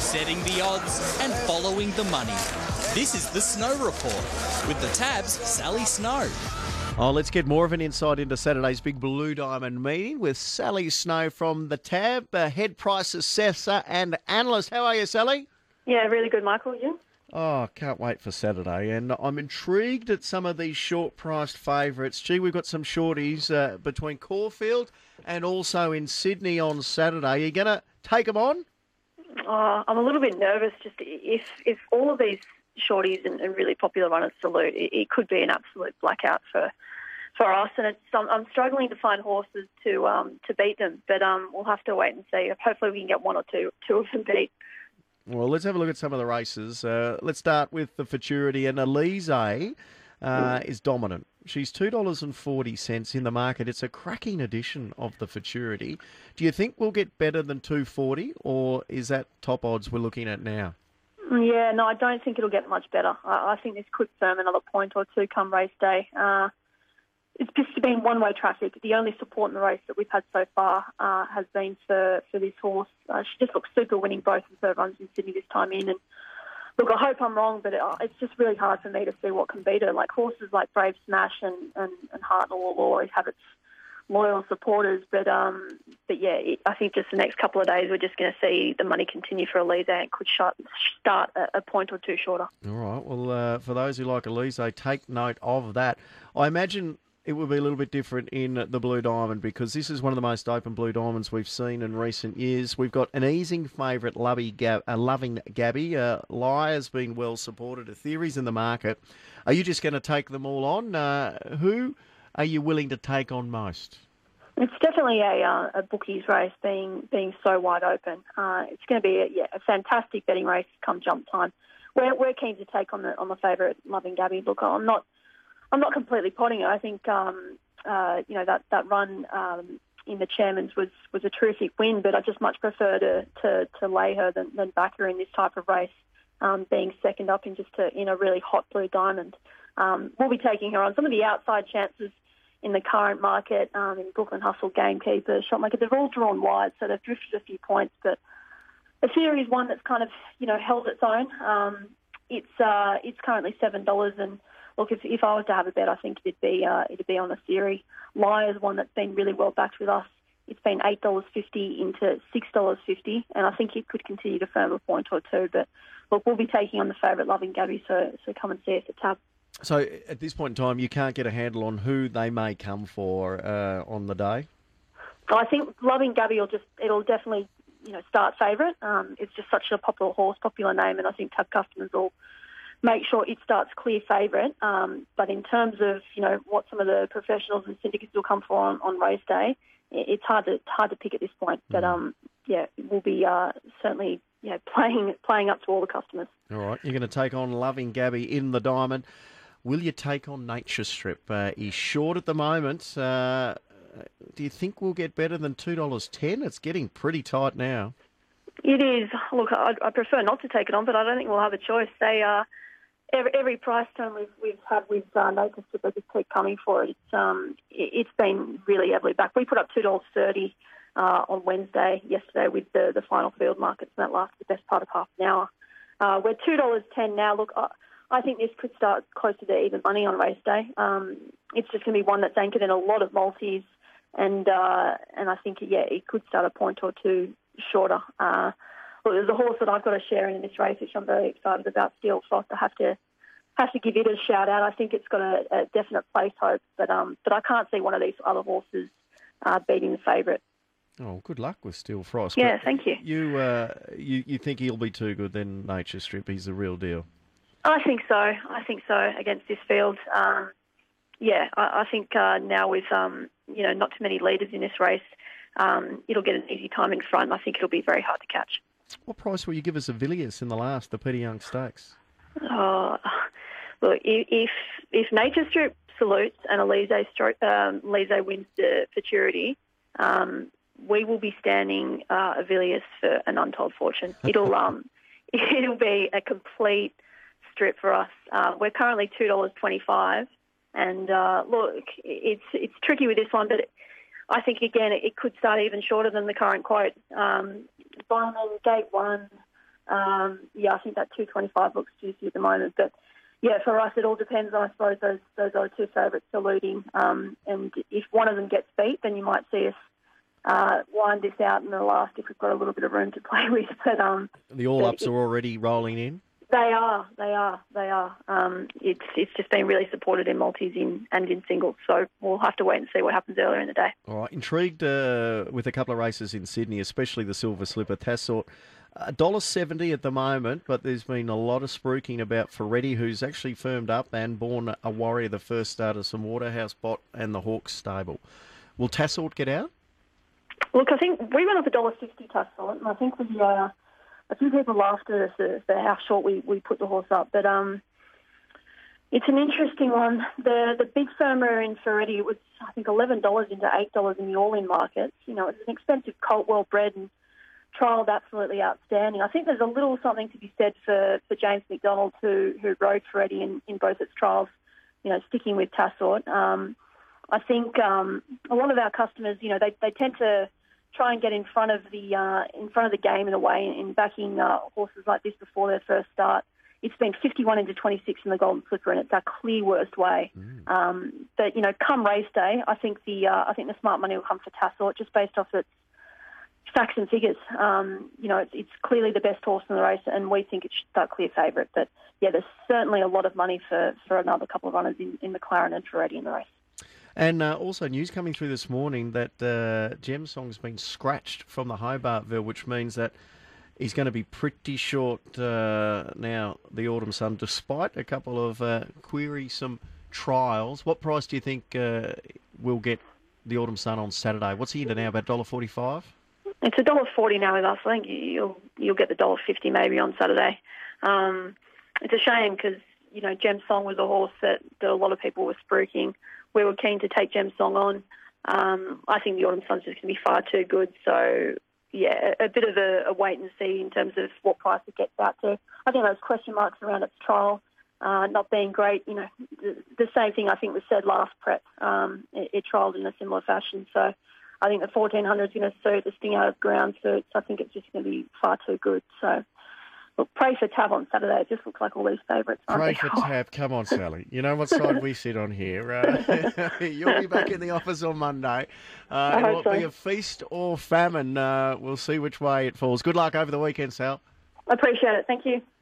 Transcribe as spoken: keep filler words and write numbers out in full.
setting the odds and following the money. This is the Snow Report with the Tab's Sally Snow. Oh, let's get more of an insight into Saturday's big Blue Diamond meeting with Sally Snow from the Tab, uh, head price assessor and analyst. How are you, Sally? Yeah, really good, Michael. You? Oh, can't wait for Saturday. And I'm intrigued at some of these short-priced favourites. Gee, we've got some shorties uh, between Caulfield and also in Sydney on Saturday. Are you going to take them on? Oh, I'm a little bit nervous. Just if if all of these shorties and, and really popular runners salute, it, it could be an absolute blackout for for us. And it's I'm, I'm struggling to find horses to um to beat them. But um we'll have to wait and see. Hopefully we can get one or two two of them beat. Well, let's have a look at some of the races. Uh, let's start with the Futurity, and Elise uh, is dominant. She's two dollars forty in the market. It's a cracking edition of the Futurity. Do you think we'll get better than two forty, or is that top odds we're looking at now? Yeah, no, I don't think it'll get much better. I, I think this could firm another point or two come race day. Uh, It's just been one-way traffic. The only support in the race that we've had so far uh, has been for, for this horse. Uh, she just looks super winning both of her runs in Sydney this time in. And look, I hope I'm wrong, but it, it's just really hard for me to see what can beat her. Like horses like Brave Smash and, and, and Hartnell will always have its loyal supporters. But, um, but yeah, it, I think just the next couple of days we're just going to see the money continue for Elise and could shut, start a, a point or two shorter. All right. Well, uh, for those who like Elise, take note of that. I imagine it will be a little bit different in the Blue Diamond because this is one of the most open Blue Diamonds we've seen in recent years. We've got an easing favourite, Lovey Gab, uh, Loving Gabby. Uh, Lie has been well supported. A theory's in the market. Are you just going to take them all on? Uh, who are you willing to take on most? It's definitely a, uh, a bookies race being being so wide open. Uh, it's going to be a, yeah, a fantastic betting race come jump time. We're, we're keen to take on the on the favourite, Loving Gabby. Look, I'm not I'm not completely potting her. I think um, uh, you know that that run um, in the Chairman's was, was a terrific win, but I just much prefer to to, to lay her than, than back her in this type of race, um, being second up in just a, in a really hot Blue Diamond. Um, we'll be taking her on some of the outside chances in the current market, um, in Brooklyn Hustle, Gamekeeper, Shotmaker. They've all drawn wide, so they've drifted a few points, but the theory is one that's kind of you know held its own. Um, it's uh, it's currently seven dollars and. Look, if, if I was to have a bet, I think it'd be uh, it'd be on the theory. Lie is one that's been really well backed with us. It's been eight dollars fifty into six dollars fifty, and I think it could continue to firm a point or two. But look, we'll be taking on the favourite, Loving Gabby, so so come and see us at Tab. So at this point in time, you can't get a handle on who they may come for uh, on the day? I think Loving Gabby will just it'll definitely you know start favourite. Um, it's just such a popular horse, popular name, and I think Tab customers will make sure it starts clear favourite. Um, but in terms of, you know, what some of the professionals and syndicates will come for on, on race day, it's hard to hard to pick at this point. But, um, yeah, we'll be uh, certainly you know, playing playing up to all the customers. All right. You're going to take on Loving Gabby in the Diamond. Will you take on Nature Strip? Uh, he's short at the moment. Uh, do you think we'll get better than two dollars ten? It's getting pretty tight now. It is. Look, I, I prefer not to take it on, but I don't think we'll have a choice. They are... Uh, Every, every price tone we've, we've had with uh, Nature Strip, they just keep coming for it. It's um, it, it's been really heavily back. We put up two dollars thirty uh, on Wednesday, yesterday, with the, the final field markets, and that lasted the best part of half an hour. Uh, we're two dollars ten now. Look, I, I think this could start closer to even money on race day. Um, it's just going to be one that's anchored in a lot of multis, and uh, and I think, yeah, it could start a point or two shorter. Uh, Well, there's a horse that I've got a share in in this race, which I'm very excited about, Steel Frost. I have to have to give it a shout out. I think it's got a, a definite place hope, but um, but I can't see one of these other horses uh, beating the favourite. Oh, good luck with Steel Frost. Yeah, but thank you. You, uh, you you think he'll be too good then, Nature Strip? He's the real deal. I think so. I think so against this field. Um, yeah, I, I think uh, now with um, you know not too many leaders in this race, um, it'll get an easy time in front. I think it'll be very hard to catch. What price will you give us a Villiers in the last, the Peter Young Stakes? Oh, look, if if Nature Strip salutes and Elise um, Elise wins the Futurity, um, we will be standing uh, a Villiers for an untold fortune. It'll um, it'll be a complete strip for us. Uh, we're currently two dollars twenty-five, and uh, look, it's it's tricky with this one, but I think again it could start even shorter than the current quote. Um, Bowman, Gate One, Um, yeah, I think that two twenty-five looks juicy at the moment. But yeah, for us, it all depends on, I suppose, those those other two favourites saluting. Um, and if one of them gets beat, then you might see us uh, wind this out in the last if we've got a little bit of room to play with. But um, the all-ups are already rolling in. They are, they are, they are. Um, it's it's just been really supported in multis in, and in singles, so we'll have to wait and see what happens earlier in the day. All right, intrigued uh, with a couple of races in Sydney, especially the Silver Slipper Tassort. one dollar seventy at the moment, but there's been a lot of spruiking about Ferretti, who's actually firmed up and born a warrior, the first start of some Waterhouse Bot and the Hawks stable. Will Tassort get out? Look, I think we went up one dollar fifty Tassort, and I think we... Uh, A few people laughed at us at how short we, we put the horse up, but um, it's an interesting one. The the big firmer in Ferretti was, I think, eleven dollars into eight dollars in the all-in markets. You know, it's an expensive colt, well-bred, and trialled absolutely outstanding. I think there's a little something to be said for, for James McDonald, who, who rode Ferretti in, in both its trials, you know, sticking with Tassort. Um, I think um, a lot of our customers, you know, they, they tend to try and get in front of the uh, in front of the game in a way in backing uh, horses like this before their first start. It's been fifty-one into twenty-six in the Golden Slipper, and it's our clear worst way. Mm. Um, but you know, come race day, I think the uh, I think the smart money will come for Tassort just based off its facts and figures. Um, you know, it's, it's clearly the best horse in the race, and we think it should start clear favourite. But yeah, there's certainly a lot of money for, for another couple of runners in, in McLaren and Ferretti in the race. And uh, also news coming through this morning that uh, Gem Song's been scratched from the Hobartville, which means that he's going to be pretty short uh, now, the Autumn Sun, despite a couple of uh, query-some trials. What price do you think uh, we'll get the Autumn Sun on Saturday? What's he into now, about one dollar forty-five? It's one dollar forty now with us. I think you'll you'll get the one dollar fifty maybe on Saturday. Um, it's a shame because, you know, Gem Song was a horse that, that a lot of people were spruiking. We were keen to take Gem Song on. Um, I think the Autumn Sun's just going to be far too good. So, yeah, a, a bit of a, a wait and see in terms of what price it gets out to. I think those question marks around its trial uh, not being great, you know, the, the same thing I think was said last prep. Um, it, it trialled in a similar fashion. So I think the fourteen hundred is going to suit the sting out of ground suits. I think it's just going to be far too good. So, look, pray for Tab on Saturday. It just looks like all these favourites. Pray for Tab. Come on, Sally. You know what side we sit on here. Uh, you'll be back in the office on Monday. Uh, it will so. be a feast or famine. Uh, we'll see which way it falls. Good luck over the weekend, Sal. I appreciate it. Thank you.